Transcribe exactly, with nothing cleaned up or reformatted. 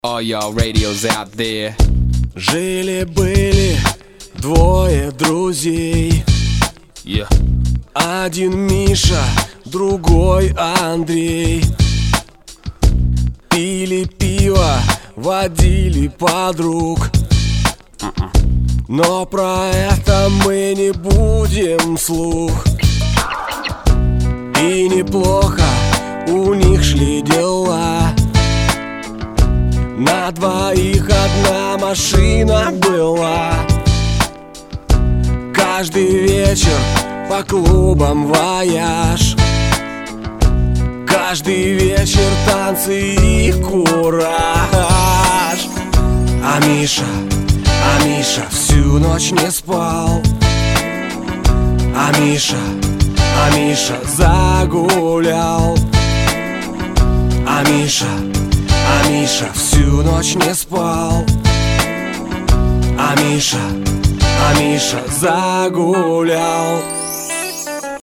All y'all radios out there. Жили-были двое друзей. Yeah. Один Миша, другой Андрей. Пили пиво, водили подруг. uh-uh. Но про это мы не будем вслух. И неплохо у них шли дела. На двоих одна машина была. Каждый вечер по клубам вояж. Каждый вечер танцы и кураж. А Миша, а Миша всю ночь не спал. А Миша, а Миша загулял. А Миша, а Миша всю ночь не спал. А Миша, а Миша загулял.